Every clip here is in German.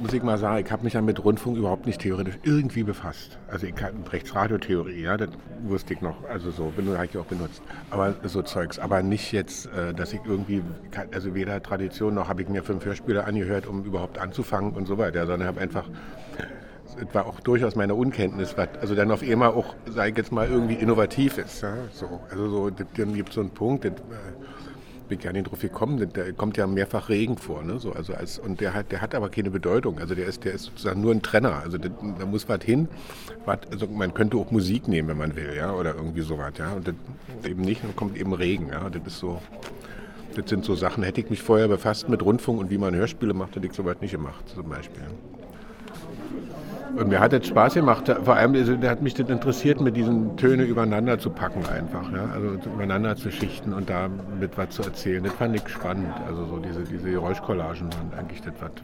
muss ich mal sagen, ich habe mich ja mit Rundfunk überhaupt nicht theoretisch irgendwie befasst. Also ich hatte Rechtsradiotheorie, ja, das wusste ich noch, also so, habe ich auch benutzt. Aber so Zeugs, aber nicht jetzt, dass ich irgendwie, also weder Tradition noch habe ich mir 5 Hörspiele angehört, um überhaupt anzufangen und so weiter, sondern habe einfach, es war auch durchaus meine Unkenntnis, was also dann auf einmal auch, sage ich jetzt mal, irgendwie innovativ ist. Ja, so. Also so, dann gibt es so einen Punkt, bin gar nicht drauf gekommen, da kommt ja mehrfach Regen vor, ne? So, also und der hat aber keine Bedeutung, also der ist sozusagen nur ein Trenner, also da muss was hin, also man könnte auch Musik nehmen, wenn man will, ja, oder irgendwie sowas, ja, und das eben nicht, dann kommt eben Regen, ja, das sind so Sachen, hätte ich mich vorher befasst mit Rundfunk und wie man Hörspiele macht, hätte ich sowas nicht gemacht, zum Beispiel. Und mir hat es Spaß gemacht, vor allem, also, der hat mich das interessiert, mit diesen Töne übereinander zu packen einfach, ja? Also übereinander zu schichten und da mit was zu erzählen. Das fand ich spannend, also so diese Geräuschcollagen waren eigentlich das, was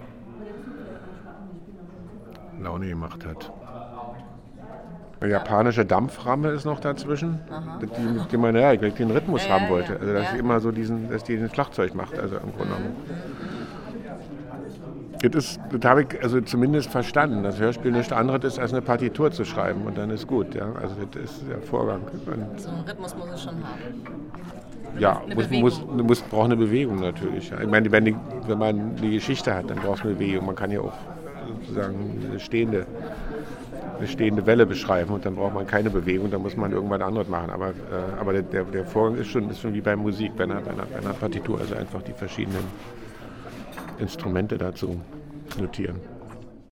Laune gemacht hat. Eine japanische Dampframme ist noch dazwischen, mit dem man den Rhythmus haben wollte. Also dass sie immer so dass die den Schlagzeug macht, also im Grunde genommen. Das habe ich also zumindest verstanden, dass Hörspiel nichts anderes ist, als eine Partitur zu schreiben und dann ist gut. Ja? Also das ist der Vorgang. Und so einen Rhythmus muss es schon haben. Ja, braucht eine Bewegung natürlich. Ja. Ich meine, wenn man die Geschichte hat, dann braucht es eine Bewegung. Man kann ja auch sozusagen eine stehende Welle beschreiben und dann braucht man keine Bewegung, dann muss man irgendwas anderes machen. Aber der Vorgang ist schon wie bei Musik, bei einer Partitur, also einfach die verschiedenen Instrumente dazu notieren.